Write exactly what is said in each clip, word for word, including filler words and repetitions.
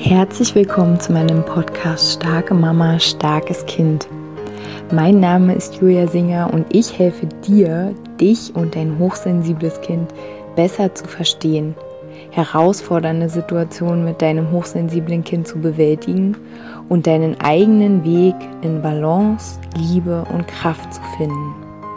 Herzlich willkommen zu meinem Podcast Starke Mama, starkes Kind. Mein Name ist Julia Singer und ich helfe dir, dich und dein hochsensibles Kind besser zu verstehen, herausfordernde Situationen mit deinem hochsensiblen Kind zu bewältigen und deinen eigenen Weg in Balance, Liebe und Kraft zu finden.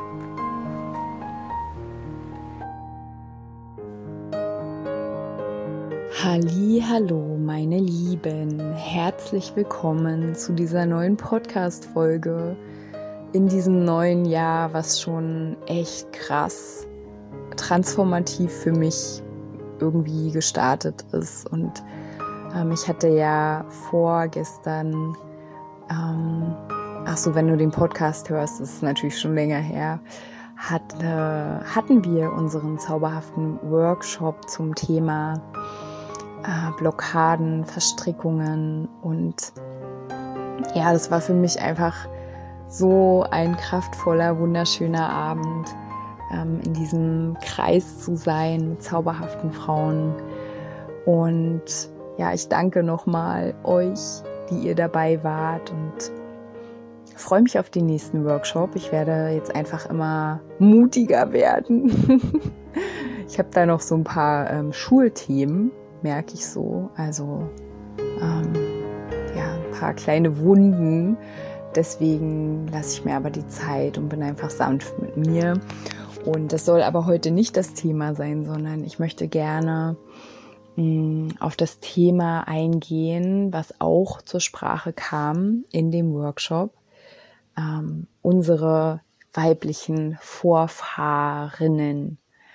Hallihallo, meine Lieben, herzlich willkommen zu dieser neuen Podcast-Folge in diesem neuen Jahr, was schon echt krass transformativ für mich irgendwie gestartet ist. Und ähm, ich hatte ja vorgestern, ähm, ach so, wenn du den Podcast hörst, ist es natürlich schon länger her, hatte, hatten wir unseren zauberhaften Workshop zum Thema Äh, Blockaden, Verstrickungen und ja, das war für mich einfach so ein kraftvoller, wunderschöner Abend, ähm, in diesem Kreis zu sein mit zauberhaften Frauen. Und ja, ich danke nochmal euch, die ihr dabei wart, und freue mich auf den nächsten Workshop. Ich werde jetzt einfach immer mutiger werden. Ich habe da noch so ein paar ähm, Schulthemen, merke ich so, also ähm, ja, ein paar kleine Wunden, deswegen lasse ich mir aber die Zeit und bin einfach sanft mit mir. Und das soll aber heute nicht das Thema sein, sondern ich möchte gerne mh, auf das Thema eingehen, was auch zur Sprache kam in dem Workshop, ähm, unsere weiblichen Vorfahrinnen.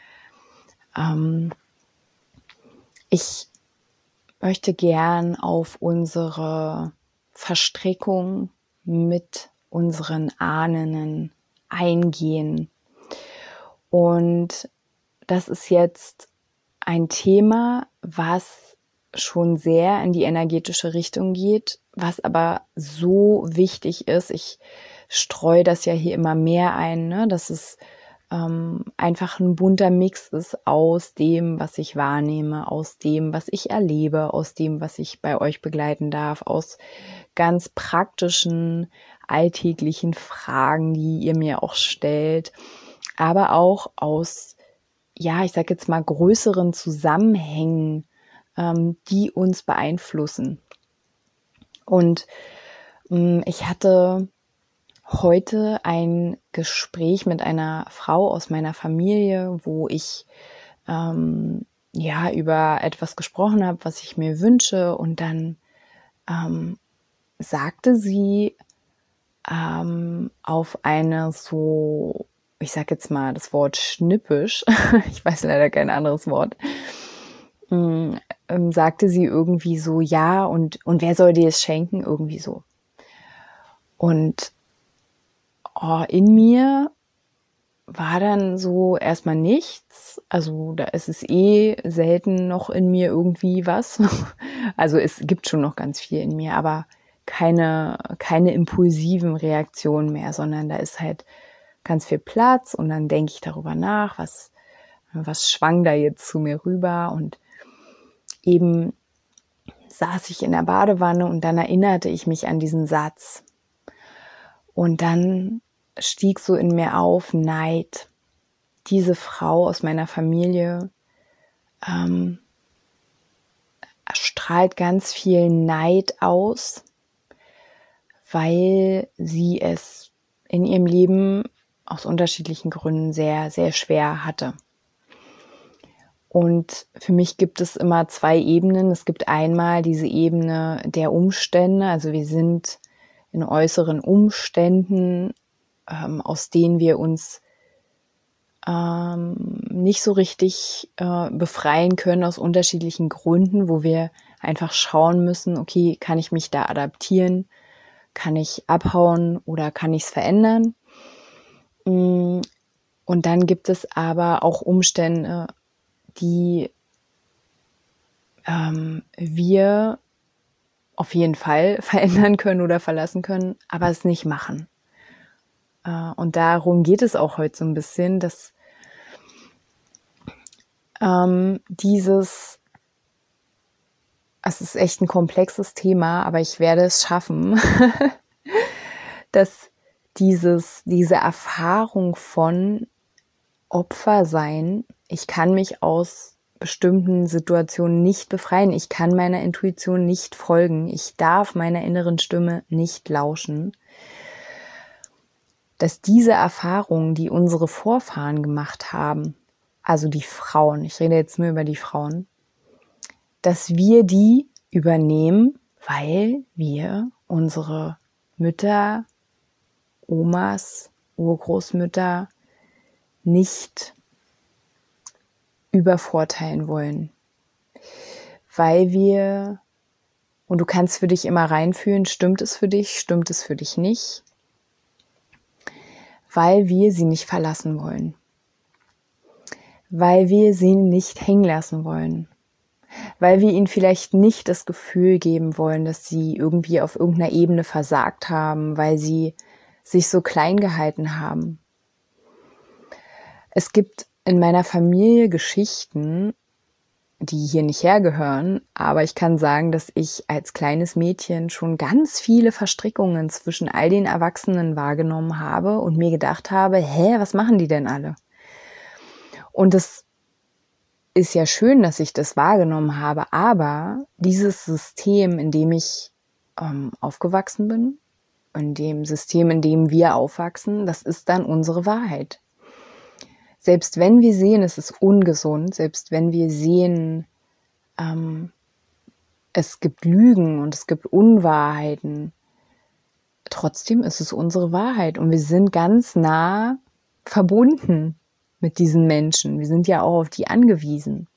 Ähm, Ich möchte gern auf unsere Verstrickung mit unseren Ahnen eingehen. Und das ist jetzt ein Thema, was schon sehr in die energetische Richtung geht, was aber so wichtig ist. Ich streue das ja hier immer mehr ein, ne? Dass es ähm, einfach ein bunter Mix ist aus dem, was ich wahrnehme, aus dem, was ich erlebe, aus dem, was ich bei euch begleiten darf, aus ganz praktischen, alltäglichen Fragen, die ihr mir auch stellt, aber auch aus, ja, ich sag jetzt mal, größeren Zusammenhängen, ähm, die uns beeinflussen. Und ähm, ich hatte heute ein Gespräch mit einer Frau aus meiner Familie, wo ich ähm, ja über etwas gesprochen habe, was ich mir wünsche, und dann ähm, sagte sie ähm, auf eine so, ich sag jetzt mal das Wort schnippisch, ich weiß leider kein anderes Wort, ähm, sagte sie irgendwie so, ja, und, und wer soll dir es schenken? Irgendwie so. Und Oh, in mir war dann so erstmal nichts. Also da ist es eh selten noch in mir irgendwie was. Also es gibt schon noch ganz viel in mir, aber keine, keine impulsiven Reaktionen mehr, sondern da ist halt ganz viel Platz, und dann denke ich darüber nach, was, was schwang da jetzt zu mir rüber, und eben saß ich in der Badewanne und dann erinnerte ich mich an diesen Satz. Und dann stieg so in mir auf Neid. Diese Frau aus meiner Familie ähm, strahlt ganz viel Neid aus, weil sie es in ihrem Leben aus unterschiedlichen Gründen sehr, sehr schwer hatte. Und für mich gibt es immer zwei Ebenen. Es gibt einmal diese Ebene der Umstände, also wir sind in äußeren Umständen, ähm, aus denen wir uns ähm, nicht so richtig äh, befreien können, aus unterschiedlichen Gründen, wo wir einfach schauen müssen, okay, kann ich mich da adaptieren, kann ich abhauen oder kann ich es verändern? Und dann gibt es aber auch Umstände, die ähm, wir auf jeden Fall verändern können oder verlassen können, aber es nicht machen. Äh, und darum geht es auch heute so ein bisschen, dass ähm, dieses es ist echt ein komplexes Thema, aber ich werde es schaffen, dass dieses, diese Erfahrung von Opfer sein, ich kann mich aus bestimmten Situationen nicht befreien, ich kann meiner Intuition nicht folgen, ich darf meiner inneren Stimme nicht lauschen, dass diese Erfahrungen, die unsere Vorfahren gemacht haben, also die Frauen, ich rede jetzt nur über die Frauen, dass wir die übernehmen, weil wir unsere Mütter, Omas, Urgroßmütter nicht übervorteilen wollen. Weil wir, und du kannst für dich immer reinfühlen, stimmt es für dich, stimmt es für dich nicht, weil wir sie nicht verlassen wollen. Weil wir sie nicht hängen lassen wollen. Weil wir ihnen vielleicht nicht das Gefühl geben wollen, dass sie irgendwie auf irgendeiner Ebene versagt haben, weil sie sich so klein gehalten haben. Es gibt in meiner Familie Geschichten, die hier nicht hergehören, aber ich kann sagen, dass ich als kleines Mädchen schon ganz viele Verstrickungen zwischen all den Erwachsenen wahrgenommen habe und mir gedacht habe, hä, was machen die denn alle? Und das ist ja schön, dass ich das wahrgenommen habe, aber dieses System, in dem ich ähm, aufgewachsen bin, in dem System, in dem wir aufwachsen, das ist dann unsere Wahrheit. Selbst wenn wir sehen, es ist ungesund, selbst wenn wir sehen, ähm, es gibt Lügen und es gibt Unwahrheiten, trotzdem ist es unsere Wahrheit und wir sind ganz nah verbunden mit diesen Menschen. Wir sind ja auch auf die angewiesen.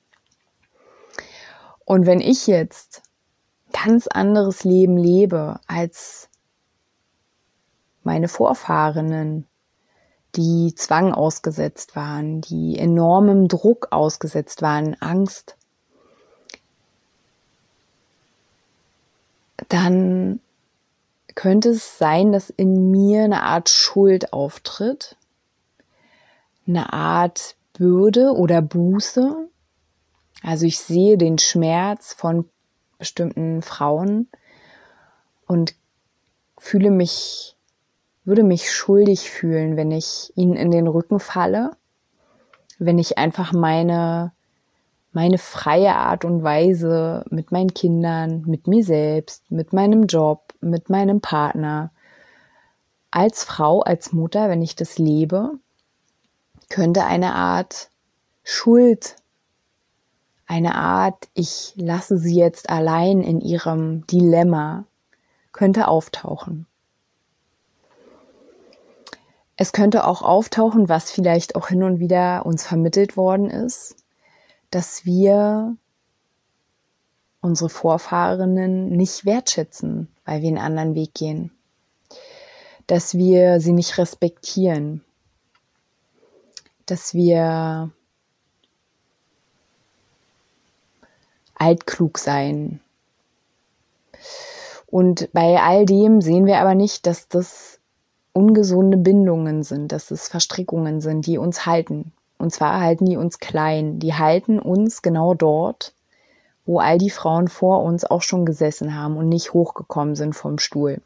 Und wenn ich jetzt ganz anderes Leben lebe als meine Vorfahrinnen, die Zwang ausgesetzt waren, die enormem Druck ausgesetzt waren, Angst, dann könnte es sein, dass in mir eine Art Schuld auftritt, eine Art Bürde oder Buße. Also ich sehe den Schmerz von bestimmten Frauen und fühle mich, würde mich schuldig fühlen, wenn ich ihnen in den Rücken falle, wenn ich einfach meine, meine freie Art und Weise mit meinen Kindern, mit mir selbst, mit meinem Job, mit meinem Partner, als Frau, als Mutter, wenn ich das lebe, könnte eine Art Schuld, eine Art, ich lasse sie jetzt allein in ihrem Dilemma, könnte auftauchen. Es könnte auch auftauchen, was vielleicht auch hin und wieder uns vermittelt worden ist, dass wir unsere Vorfahrinnen nicht wertschätzen, weil wir einen anderen Weg gehen. Dass wir sie nicht respektieren. Dass wir altklug sein. Und bei all dem sehen wir aber nicht, dass das ungesunde Bindungen sind, dass es Verstrickungen sind, die uns halten. Und zwar halten die uns klein. Die halten uns genau dort, wo all die Frauen vor uns auch schon gesessen haben und nicht hochgekommen sind vom Stuhl.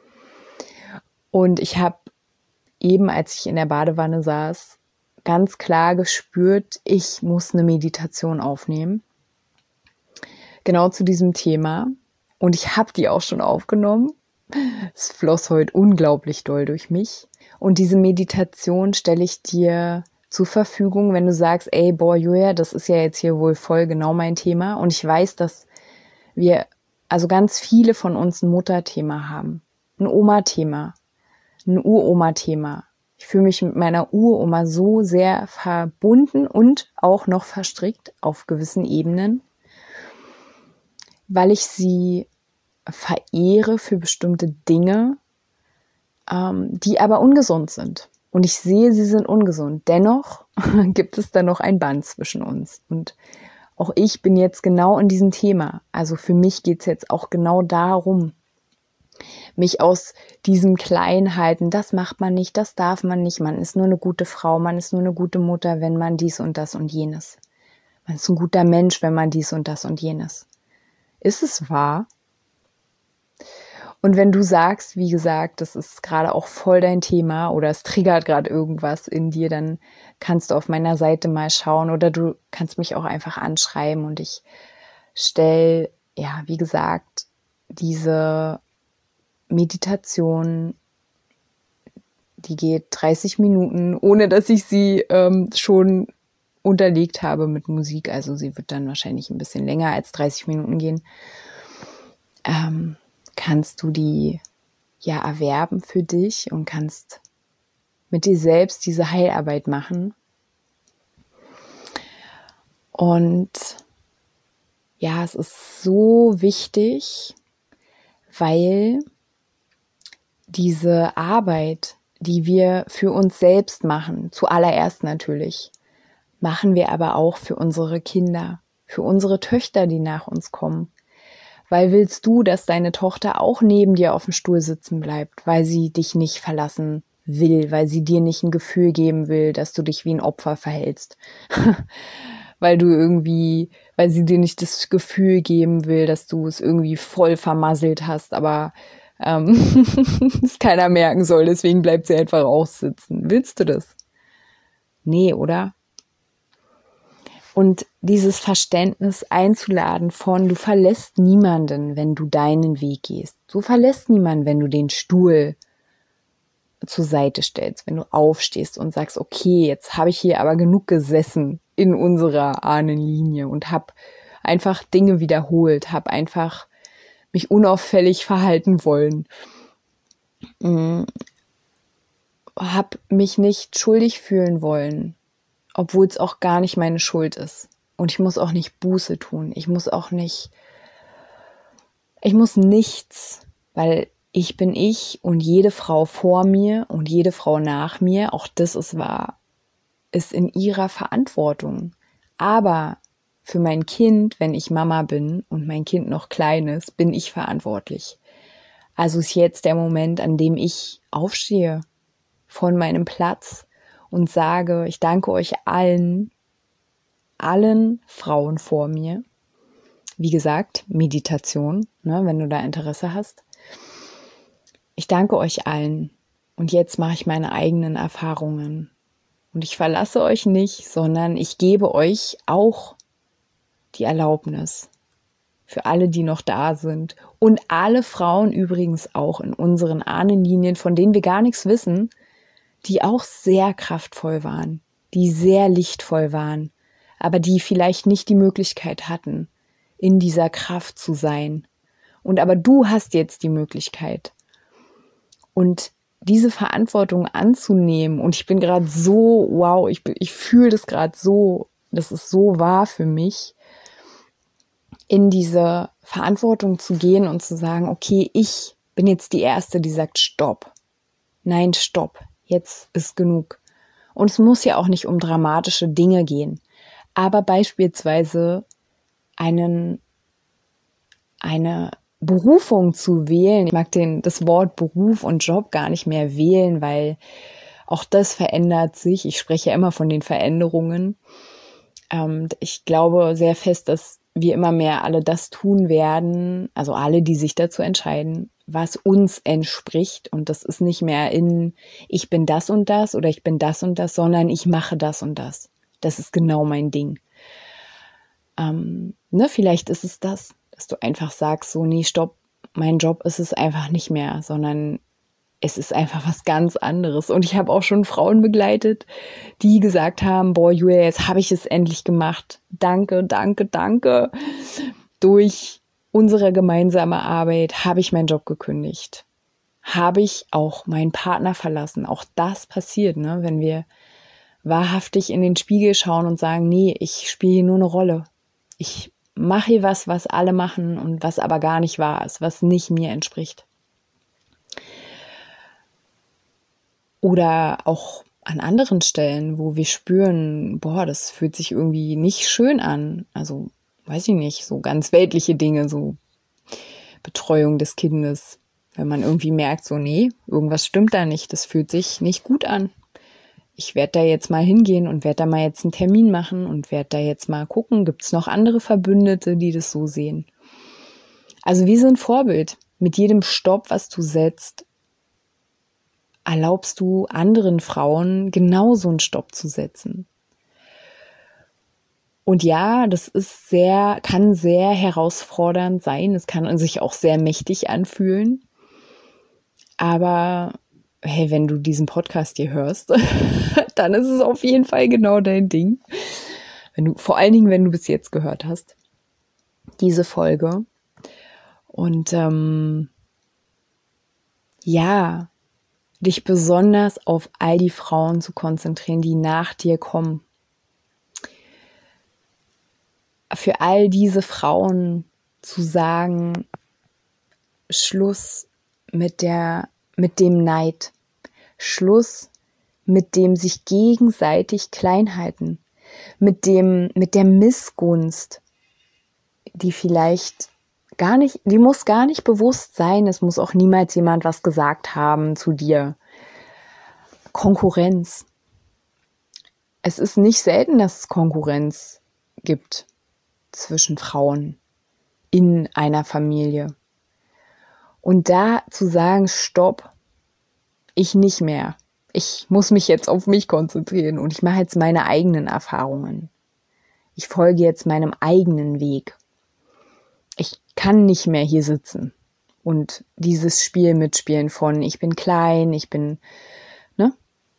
Und ich habe eben, als ich in der Badewanne saß, ganz klar gespürt, ich muss eine Meditation aufnehmen. Genau zu diesem Thema. Und ich habe die auch schon aufgenommen. Es floss heute unglaublich doll durch mich. Und diese Meditation stelle ich dir zur Verfügung, wenn du sagst, ey, boah, Julia, das ist ja jetzt hier wohl voll genau mein Thema. Und ich weiß, dass wir, also ganz viele von uns ein Mutterthema haben, ein Oma-Thema, ein Uroma-Thema. Ich fühle mich mit meiner Uroma so sehr verbunden und auch noch verstrickt auf gewissen Ebenen, weil ich sie verehre für bestimmte Dinge, ähm, die aber ungesund sind. Und ich sehe, sie sind ungesund. Dennoch gibt es da noch ein Band zwischen uns. Und auch ich bin jetzt genau in diesem Thema. Also für mich geht es jetzt auch genau darum, mich aus diesem Kleinhalten, das macht man nicht, das darf man nicht, man ist nur eine gute Frau, man ist nur eine gute Mutter, wenn man dies und das und jenes. Man ist ein guter Mensch, wenn man dies und das und jenes. Ist es wahr? Und wenn du sagst, wie gesagt, das ist gerade auch voll dein Thema oder es triggert gerade irgendwas in dir, dann kannst du auf meiner Seite mal schauen oder du kannst mich auch einfach anschreiben und ich stelle, ja, wie gesagt, diese Meditation, die geht dreißig Minuten, ohne dass ich sie ähm, schon unterlegt habe mit Musik. Also sie wird dann wahrscheinlich ein bisschen länger als dreißig Minuten gehen. Ähm, kannst du die ja erwerben für dich und kannst mit dir selbst diese Heilarbeit machen. Und ja, es ist so wichtig, weil diese Arbeit, die wir für uns selbst machen, zuallererst natürlich, machen wir aber auch für unsere Kinder, für unsere Töchter, die nach uns kommen. Weil willst du, dass deine Tochter auch neben dir auf dem Stuhl sitzen bleibt, weil sie dich nicht verlassen will, weil sie dir nicht ein Gefühl geben will, dass du dich wie ein Opfer verhältst. Weil du irgendwie, weil sie dir nicht das Gefühl geben will, dass du es irgendwie voll vermasselt hast, aber ähm, es keiner merken soll, deswegen bleibt sie einfach aussitzen. Willst du das? Nee, oder? Und dieses Verständnis einzuladen von, du verlässt niemanden, wenn du deinen Weg gehst. Du verlässt niemanden, wenn du den Stuhl zur Seite stellst, wenn du aufstehst und sagst, okay, jetzt habe ich hier aber genug gesessen in unserer Ahnenlinie und habe einfach Dinge wiederholt, habe einfach mich unauffällig verhalten wollen, habe mich nicht schuldig fühlen wollen, obwohl es auch gar nicht meine Schuld ist. Und ich muss auch nicht Buße tun. Ich muss auch nicht, ich muss nichts, weil ich bin ich und jede Frau vor mir und jede Frau nach mir, auch das ist wahr, ist in ihrer Verantwortung. Aber für mein Kind, wenn ich Mama bin und mein Kind noch klein ist, bin ich verantwortlich. Also ist jetzt der Moment, an dem ich aufstehe von meinem Platz und sage, ich danke euch allen, allen Frauen vor mir. Wie gesagt, Meditation, ne, wenn du da Interesse hast. Ich danke euch allen und jetzt mache ich meine eigenen Erfahrungen. Und ich verlasse euch nicht, sondern ich gebe euch auch die Erlaubnis für alle, die noch da sind. Und alle Frauen übrigens auch in unseren Ahnenlinien, von denen wir gar nichts wissen, die auch sehr kraftvoll waren, die sehr lichtvoll waren, aber die vielleicht nicht die Möglichkeit hatten, in dieser Kraft zu sein. Und aber du hast jetzt die Möglichkeit. Und diese Verantwortung anzunehmen, und ich bin gerade so, wow, ich, ich fühle das gerade so, das ist so wahr für mich, in diese Verantwortung zu gehen und zu sagen, okay, ich bin jetzt die Erste, die sagt, stopp. Nein, stopp. Jetzt ist genug. Und es muss ja auch nicht um dramatische Dinge gehen, aber beispielsweise einen, eine Berufung zu wählen. Ich mag den, das Wort Beruf und Job gar nicht mehr wählen, weil auch das verändert sich. Ich spreche ja immer von den Veränderungen. Ähm, ich glaube sehr fest, dass wir immer mehr alle das tun werden, also alle, die sich dazu entscheiden, was uns entspricht. Und das ist nicht mehr in, ich bin das und das oder ich bin das und das, sondern ich mache das und das. Das ist genau mein Ding. Ähm, ne, vielleicht ist es das, dass du einfach sagst, so, nee, stopp, mein Job ist es einfach nicht mehr, sondern es ist einfach was ganz anderes. Und ich habe auch schon Frauen begleitet, die gesagt haben, boah, Julia, jetzt habe ich es endlich gemacht. Danke, danke, danke. Durch unsere gemeinsame Arbeit habe ich meinen Job gekündigt. Habe ich auch meinen Partner verlassen. Auch das passiert, ne, wenn wir wahrhaftig in den Spiegel schauen und sagen, nee, ich spiele hier nur eine Rolle. Ich mache hier was, was alle machen und was aber gar nicht wahr ist, was nicht mir entspricht. Oder auch an anderen Stellen, wo wir spüren, boah, das fühlt sich irgendwie nicht schön an. Also, weiß ich nicht, so ganz weltliche Dinge, so Betreuung des Kindes. Wenn man irgendwie merkt, so, nee, irgendwas stimmt da nicht, das fühlt sich nicht gut an. Ich werde da jetzt mal hingehen und werde da mal jetzt einen Termin machen und werde da jetzt mal gucken, gibt es noch andere Verbündete, die das so sehen. Also wie so ein Vorbild. Mit jedem Stopp, was du setzt, erlaubst du anderen Frauen genauso einen Stopp zu setzen. Und ja, das ist sehr, kann sehr herausfordernd sein. Es kann sich auch sehr mächtig anfühlen. Aber hey, wenn du diesen Podcast hier hörst, dann ist es auf jeden Fall genau dein Ding. Wenn du, vor allen Dingen, wenn du bis jetzt gehört hast, diese Folge. Und ähm, ja, dich besonders auf all die Frauen zu konzentrieren, die nach dir kommen. Für all diese Frauen zu sagen, Schluss mit der, mit dem Neid, Schluss mit dem sich gegenseitig Kleinhalten, mit dem, mit der Missgunst, die vielleicht gar nicht, die muss gar nicht bewusst sein, es muss auch niemals jemand was gesagt haben zu dir. Konkurrenz. Es ist nicht selten, dass es Konkurrenz gibt zwischen Frauen in einer Familie. Und da zu sagen, stopp, ich nicht mehr. Ich muss mich jetzt auf mich konzentrieren und ich mache jetzt meine eigenen Erfahrungen. Ich folge jetzt meinem eigenen Weg. Ich kann nicht mehr hier sitzen und dieses Spiel mitspielen von ich bin klein, ich bin, ne?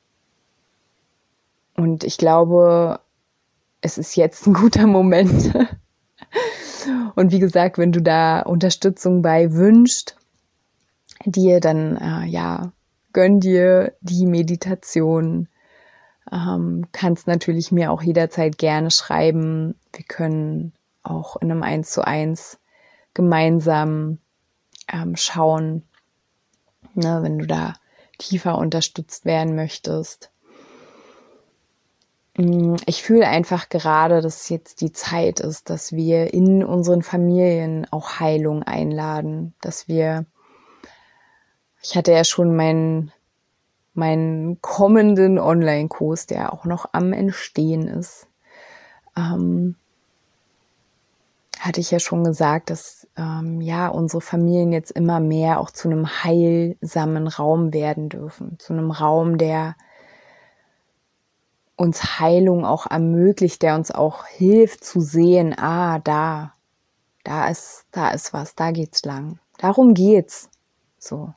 Und ich glaube, es ist jetzt ein guter Moment. Und wie gesagt, wenn du da Unterstützung bei wünschst, dir dann, äh, ja, gönn dir die Meditation. Ähm, kannst natürlich mir auch jederzeit gerne schreiben. Wir können auch in einem eins zu eins gemeinsam ähm, schauen, ne, wenn du da tiefer unterstützt werden möchtest. Ich fühle einfach gerade, dass jetzt die Zeit ist, dass wir in unseren Familien auch Heilung einladen, dass wir, ich hatte ja schon meinen meinen kommenden Online-Kurs, der auch noch am Entstehen ist, ähm, hatte ich ja schon gesagt, dass ähm, ja unsere Familien jetzt immer mehr auch zu einem heilsamen Raum werden dürfen, zu einem Raum, der uns Heilung auch ermöglicht, der uns auch hilft zu sehen, ah, da, da ist, da ist was, da geht's lang. Darum geht's. So.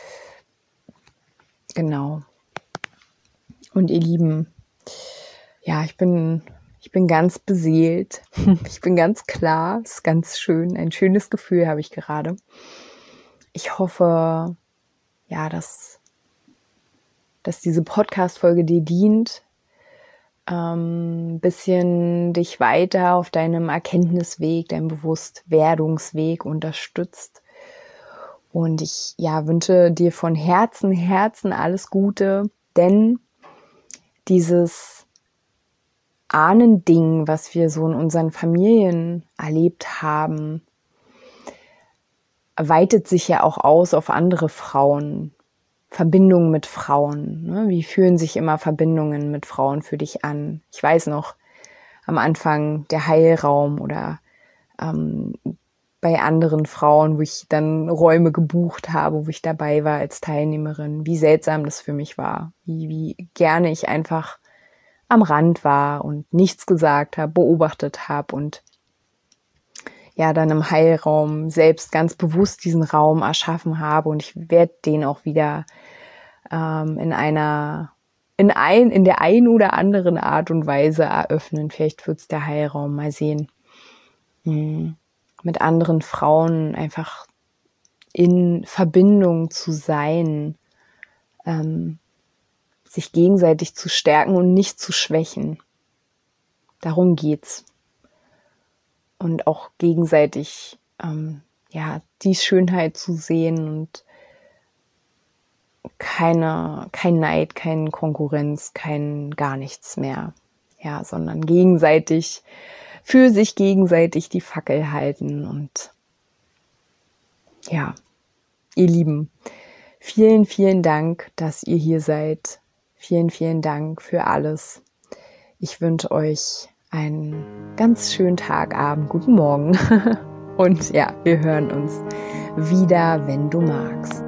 Genau. Und ihr Lieben, ja, ich bin, ich bin ganz beseelt. Ich bin ganz klar, ist ganz schön. Ein schönes Gefühl habe ich gerade. Ich hoffe, ja, dass, dass diese Podcast-Folge dir dient, ein bisschen dich weiter auf deinem Erkenntnisweg, deinem Bewusstwerdungsweg unterstützt. Und ich ja, wünsche dir von Herzen, Herzen alles Gute, denn dieses Ahnending, was wir so in unseren Familien erlebt haben, weitet sich ja auch aus auf andere Frauen. Verbindungen mit Frauen. Ne? Wie fühlen sich immer Verbindungen mit Frauen für dich an? Ich weiß noch, am Anfang der Heilraum oder ähm, bei anderen Frauen, wo ich dann Räume gebucht habe, wo ich dabei war als Teilnehmerin, wie seltsam das für mich war. Wie, wie gerne ich einfach am Rand war und nichts gesagt habe, beobachtet habe und ja, dann im Heilraum selbst ganz bewusst diesen Raum erschaffen habe und ich werde den auch wieder ähm, in einer, in ein, in der einen oder anderen Art und Weise eröffnen. Vielleicht wird es der Heilraum, mal sehen. Hm. Mit anderen Frauen einfach in Verbindung zu sein, ähm, sich gegenseitig zu stärken und nicht zu schwächen. Darum geht's. Und auch gegenseitig ähm, ja, die Schönheit zu sehen und keine, kein Neid, keine Konkurrenz, kein gar nichts mehr. Ja, sondern gegenseitig, für sich gegenseitig die Fackel halten. Und ja, ihr Lieben, vielen, vielen Dank, dass ihr hier seid. Vielen, vielen Dank für alles. Ich wünsche euch einen ganz schönen Tag, Abend, guten Morgen. Und ja, wir hören uns wieder, wenn du magst.